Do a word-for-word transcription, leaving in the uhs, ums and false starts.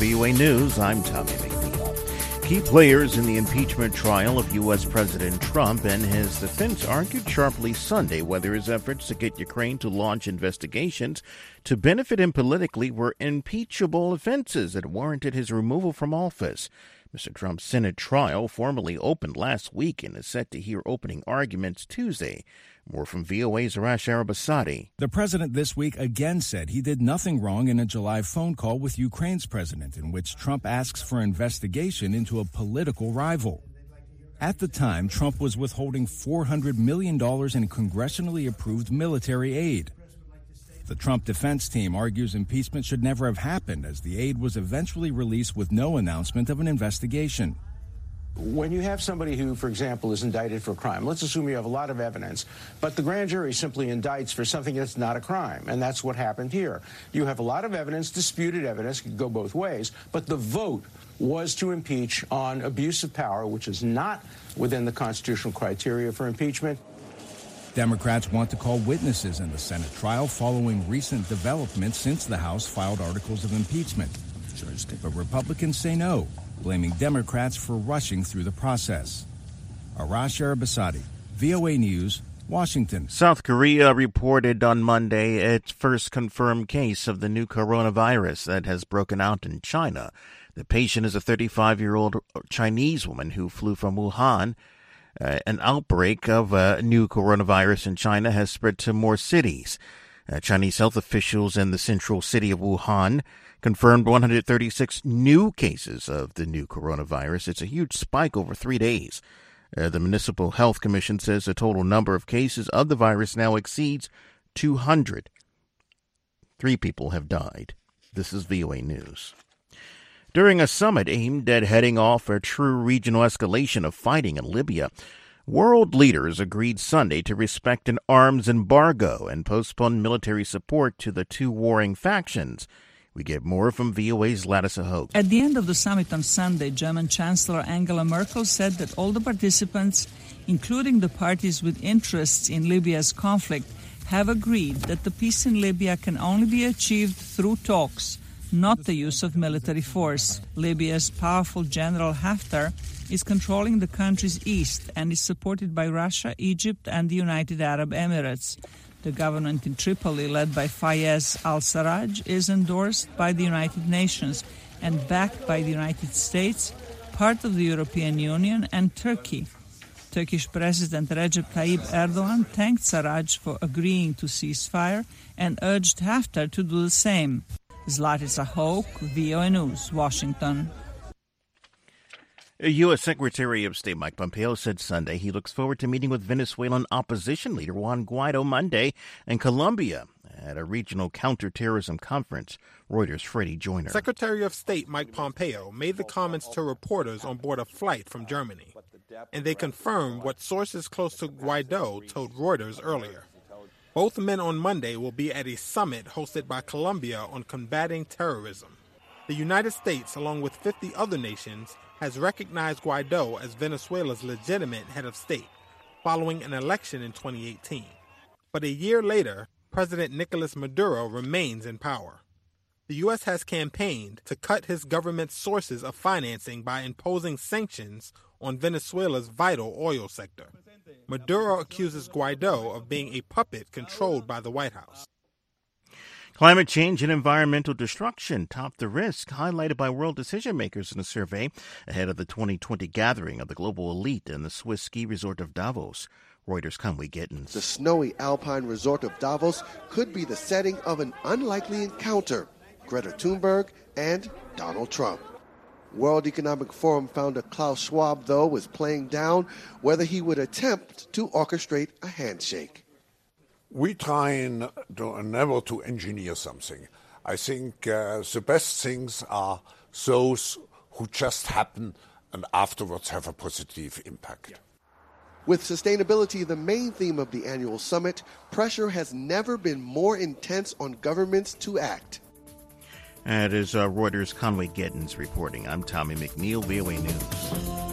V O A News, I'm Tommy McNeil. Key players in the impeachment trial of U S. President Trump and his defense argued sharply Sunday whether his efforts to get Ukraine to launch investigations to benefit him politically were impeachable offenses that warranted his removal from office. Mister Trump's Senate trial formally opened last week and is set to hear opening arguments Tuesday. More from V O A's Arash Arabasadi. The president this week again said he did nothing wrong in a July phone call with Ukraine's president, in which Trump asks for investigation into a political rival. At the time, Trump was withholding four hundred million dollars in congressionally approved military aid. The Trump defense team argues impeachment should never have happened, as the aid was eventually released with no announcement of an investigation. When you have somebody who, for example, is indicted for a crime, let's assume you have a lot of evidence, but the grand jury simply indicts for something that's not a crime, and that's what happened here. You have a lot of evidence, disputed evidence, could go both ways, but the vote was to impeach on abuse of power, which is not within the constitutional criteria for impeachment. Democrats want to call witnesses in the Senate trial following recent developments since the House filed articles of impeachment. But Republicans say no, blaming Democrats for rushing through the process. Arash Arabasadi, V O A News, Washington. South Korea reported on Monday its first confirmed case of the new coronavirus that has broken out in China. The patient is a thirty-five-year-old Chinese woman who flew from Wuhan. Uh, an outbreak of a uh, new coronavirus in China has spread to more cities. Uh, Chinese health officials in the central city of Wuhan confirmed one hundred thirty-six new cases of the new coronavirus. It's a huge spike over three days. Uh, the Municipal Health Commission says the total number of cases of the virus now exceeds two hundred. Three people have died. This is V O A News. During a summit aimed at heading off a true regional escalation of fighting in Libya, world leaders agreed Sunday to respect an arms embargo and postpone military support to the two warring factions. We get more from V O A's Latissa Hogue. At the end of the summit on Sunday, German Chancellor Angela Merkel said that all the participants, including the parties with interests in Libya's conflict, have agreed that the peace in Libya can only be achieved through talks, not the use of military force. Libya's powerful General Haftar is controlling the country's east and is supported by Russia, Egypt, and the United Arab Emirates. The government in Tripoli, led by Fayez al-Sarraj, is endorsed by the United Nations and backed by the United States, part of the European Union, and Turkey. Turkish President Recep Tayyip Erdogan thanked Sarraj for agreeing to ceasefire and urged Haftar to do the same. Zlatisa Hoke, V O A News, Washington. U S. Secretary of State Mike Pompeo said Sunday he looks forward to meeting with Venezuelan opposition leader Juan Guaido Monday in Colombia at a regional counterterrorism conference. Reuters' Freddie Joyner. Secretary of State Mike Pompeo made the comments to reporters on board a flight from Germany, and they confirmed what sources close to Guaido told Reuters earlier. Both men on Monday will be at a summit hosted by Colombia on combating terrorism. The United States, along with fifty other nations, has recognized Guaido as Venezuela's legitimate head of state, following an election in twenty eighteen. But a year later, President Nicolas Maduro remains in power. The U S has campaigned to cut his government's sources of financing by imposing sanctions on Venezuela's vital oil sector. Maduro accuses Guaido of being a puppet controlled by the White House. Climate change and environmental destruction top the risk highlighted by world decision makers in a survey ahead of the twenty twenty gathering of the global elite in the Swiss ski resort of Davos. Reuters' Conway Gittins. The snowy alpine resort of Davos could be the setting of an unlikely encounter. Greta Thunberg and Donald Trump. World Economic Forum founder Klaus Schwab, though, was playing down whether he would attempt to orchestrate a handshake. We try to, never to engineer something. I think uh, the best things are those who just happen and afterwards have a positive impact. Yeah. With sustainability the main theme of the annual summit, pressure has never been more intense on governments to act. That is uh, Reuters' Conway Gittins reporting. I'm Tommy McNeil, V O A News.